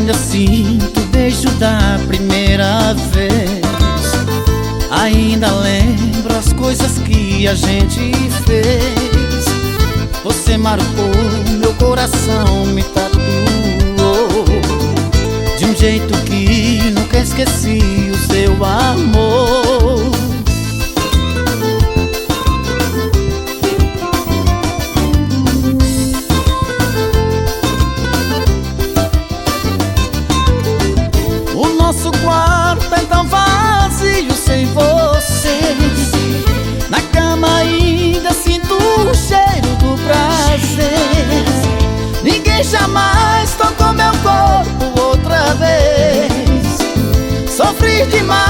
Ainda sinto o beijo da primeira vez. Ainda lembro as coisas que a gente fez. Você marcou meu coração, me tatuou de um jeito que nunca esqueci o seu amor. O nosso quarto é tão vazio sem você. Na cama ainda sinto o cheiro do prazer. Ninguém jamais tocou meu corpo outra vez. Sofri demais